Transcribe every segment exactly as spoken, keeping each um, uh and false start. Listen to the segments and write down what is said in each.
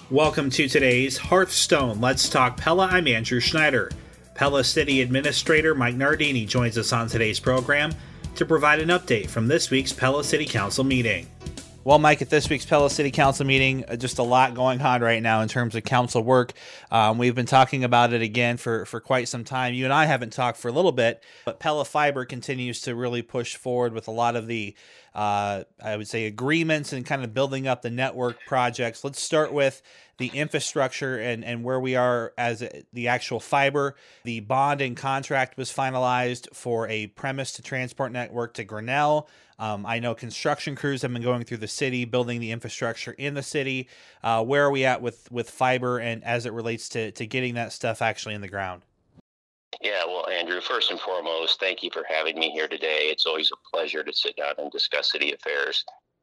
Welcome to today's Hearthstone Let's Talk Pella. I'm Andrew Schneider. Pella City Administrator Mike Nardini joins us on today's program to provide an update from this week's Pella City Council meeting. Well, Mike, at this week's Pella City Council meeting, just a lot going on right now in terms of council work. Um, we've been talking about it again for, for quite some time. You and I haven't talked for a little bit, but Pella Fiber continues to really push forward with a lot of the, uh, I would say, agreements and kind of building up the network projects. Let's start with the infrastructure and, and where we are as a, the actual fiber. The bond and contract was finalized for a premise to transport network to Grinnell. Um, I know construction crews have been going through the city, building the infrastructure in the city. Uh, where are we at with, with fiber and as it relates to, to getting that stuff actually in the ground? Yeah, well, Andrew, first and foremost, thank you for having me here today. It's always a pleasure to sit down and discuss city affairs.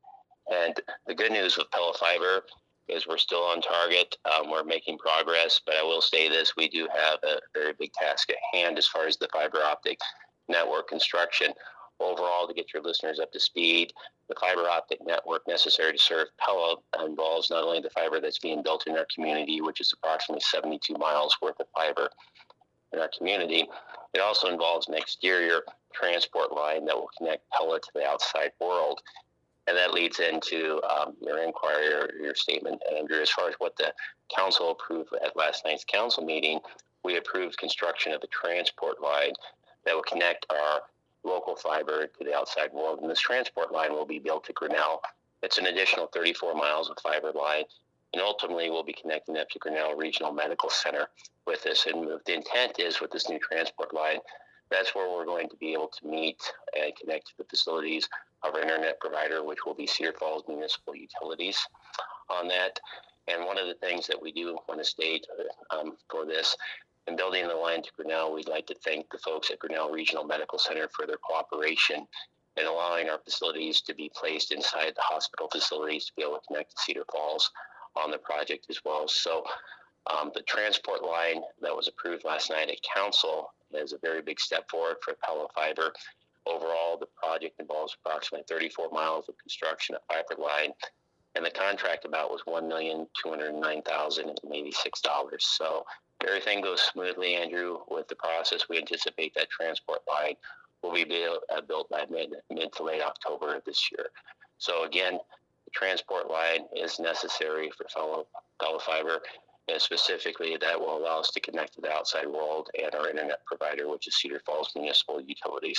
And the good news with Pella Fiber is we're still on target. Um, we're making progress, but I will say this, we do have a very big task at hand as far as the fiber optic network construction. Overall, to get your listeners up to speed, the fiber optic network necessary to serve Pella involves not only the fiber that's being built in our community, which is approximately seventy-two miles worth of fiber in our community, it also involves an exterior transport line that will connect Pella to the outside world. And that leads into um, your inquiry or your statement, Andrew, as far as what the council approved at last night's council meeting. We approved construction of a transport line that will connect our local fiber to the outside world. And this transport line will be built to Grinnell. It's an additional thirty-four miles of fiber line. And ultimately, we'll be connecting up to Grinnell Regional Medical Center with this. And the intent is with this new transport line, that's where we're going to be able to meet and connect to the facilities of our internet provider, which will be Cedar Falls Municipal Utilities on that. And one of the things that we do want to state um, for this, in building the line to Grinnell, we'd like to thank the folks at Grinnell Regional Medical Center for their cooperation in allowing our facilities to be placed inside the hospital facilities to be able to connect to Cedar Falls on the project as well. So um, the transport line that was approved last night at council is a very big step forward for Pella Fiber. Overall, the project involves approximately thirty-four miles of construction of fiber line, and the contract amount was one million two hundred nine thousand eighty-six dollars. So if everything goes smoothly, Andrew, with the process, we anticipate that transport line will be built, uh, built by mid, mid to late October of this year. So again, the transport line is necessary for fellow, fellow fiber, and specifically that will allow us to connect to the outside world and our internet provider, which is Cedar Falls Municipal Utilities.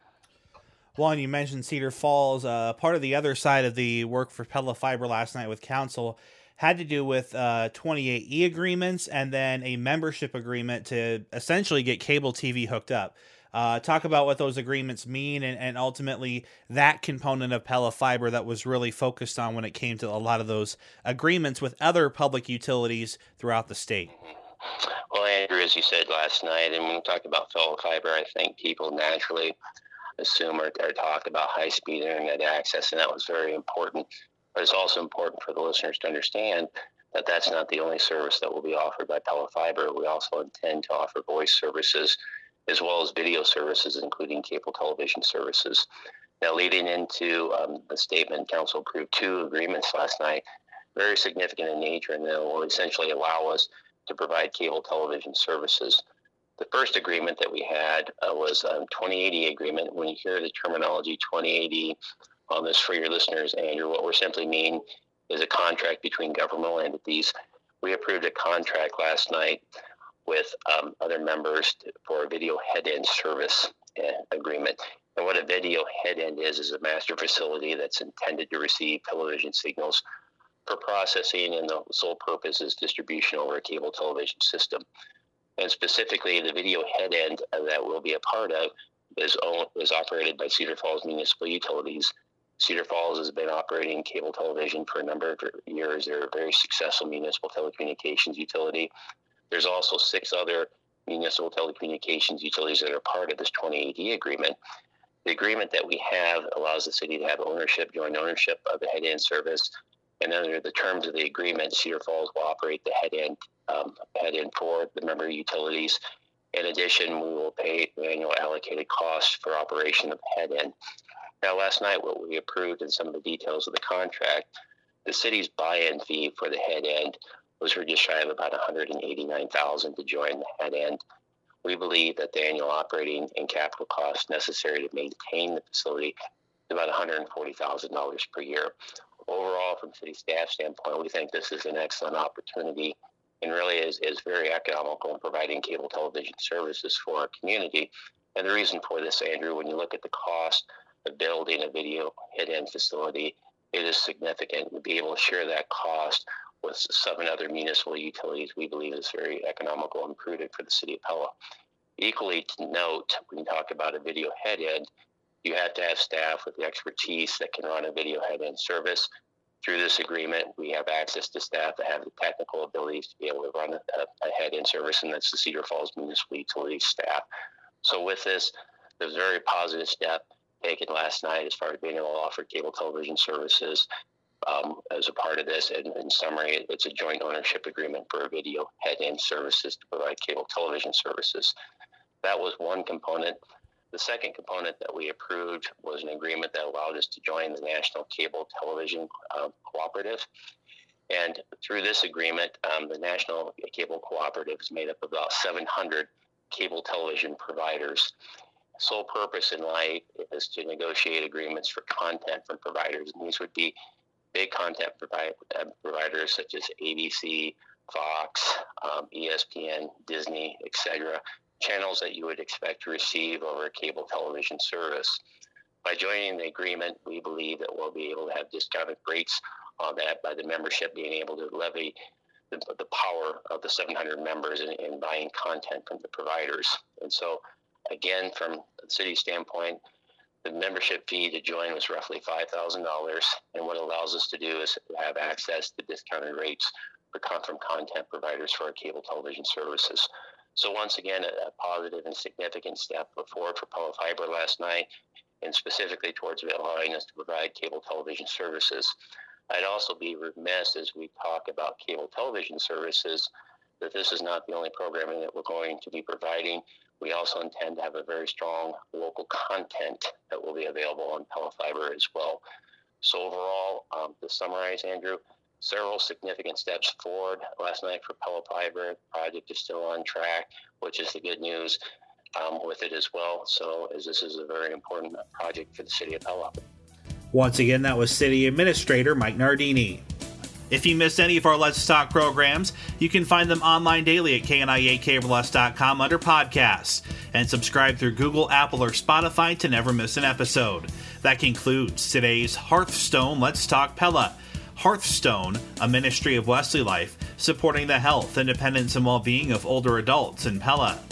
Well, and you mentioned Cedar Falls. Uh, part of the other side of the work for Pella Fiber last night with council had to do with uh, twenty-eight E agreements and then a membership agreement to essentially get cable T V hooked up. Uh, talk about what those agreements mean and, and ultimately that component of Pella Fiber that was really focused on when it came to a lot of those agreements with other public utilities throughout the state. Well, Andrew, as you said last night, and when we talk about Pella Fiber, I think people naturally assume or, or talk about high-speed internet access, and that was very important. But it's also important for the listeners to understand that that's not the only service that will be offered by Pella Fiber. We also intend to offer voice services as well as video services, including cable television services. Now, leading into um, the statement, council approved two agreements last night, very significant in nature, and that will essentially allow us to provide cable television services. The first agreement that we had uh, was a twenty eighty agreement. When you hear the terminology twenty eighty on this for your listeners, Andrew, what we're simply mean is a contract between governmental entities. We approved a contract last night with um, other members to, for a video head-end service uh, agreement. And what a video head-end is, is a master facility that's intended to receive television signals for processing, and the sole purpose is distribution over a cable television system. And specifically, the video head-end that we'll be a part of is, owned, is operated by Cedar Falls Municipal Utilities. Cedar Falls has been operating cable television for a number of years. They're a very successful municipal telecommunications utility. There's also six other municipal telecommunications utilities that are part of this twenty eighty agreement. The agreement that we have allows the city to have ownership, joint ownership of the head-end service. And under the terms of the agreement, Cedar Falls will operate the head-end um, head-end for the member utilities. In addition, we will pay annual allocated costs for operation of the head-end. Now, last night, what we approved in some of the details of the contract, the city's buy-in fee for the head-end was for just shy of about one hundred eighty-nine thousand dollars to join the head end. We believe that the annual operating and capital costs necessary to maintain the facility is about one hundred forty thousand dollars per year. Overall, from city staff standpoint, we think this is an excellent opportunity and really is, is very economical in providing cable television services for our community. And the reason for this, Andrew, when you look at the cost of building a video head-end facility, it is significant. To be able to share that cost with seven other municipal utilities, we believe is very economical and prudent for the city of Pella. Equally to note, when you talk about a video head-end, you have to have staff with the expertise that can run a video head-end service. Through this agreement, we have access to staff that have the technical abilities to be able to run a, a head-end service, and that's the Cedar Falls Municipal Utilities staff. So with this, there's a very positive step taken last night as far as being able to offer cable television services um, as a part of this. And in summary, it's a joint ownership agreement for video head-end services to provide cable television services. That was one component. The second component that we approved was an agreement that allowed us to join the National Cable Television uh, Cooperative. And through this agreement, um, the National Cable Cooperative is made up of about seven hundred cable television providers. Sole purpose in life is to negotiate agreements for content from providers. And these would be big content provi- uh, providers such as A B C, Fox, um, E S P N, Disney, et cetera, channels that you would expect to receive over a cable television service. By joining the agreement, we believe that we'll be able to have discounted rates on that by the membership being able to levy the, the power of the seven hundred members in, in buying content from the providers. And so, again, from the city standpoint, the membership fee to join was roughly five thousand dollars, and what it allows us to do is have access to discounted rates for, from content providers for our cable television services. So once again, a, a positive and significant step forward for Pella Fiber last night, and specifically towards allowing us to provide cable television services. I'd also be remiss as we talk about cable television services that this is not the only programming that we're going to be providing. We also intend to have a very strong local content that will be available on Pella Fiber as well. So overall, um, to summarize, Andrew, several significant steps forward last night for Pella Fiber. The project is still on track, which is the good news um, with it as well. So as this is a very important project for the city of Pella. Once again, that was City Administrator Mike Nardini. If you missed any of our Let's Talk programs, you can find them online daily at K N I A K R L S dot com under podcasts, and subscribe through Google, Apple, or Spotify to never miss an episode. That concludes today's Hearthstone Let's Talk Pella. Hearthstone, a ministry of Wesley Life, supporting the health, independence, and well-being of older adults in Pella.